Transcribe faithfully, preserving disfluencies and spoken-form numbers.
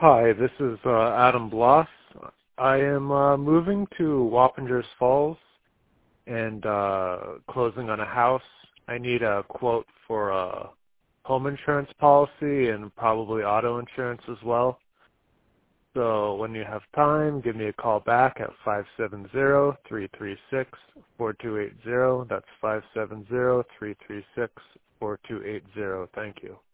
Hi, this is uh, Adam Bloss. I am uh, moving to Wappingers Falls and uh, closing on a house. I need a quote for a home insurance policy and probably auto insurance as well. So when you have time, give me a call back at five seven zero, three three six, four two eight zero. That's five seven zero, three three six, four two eight zero. Thank you.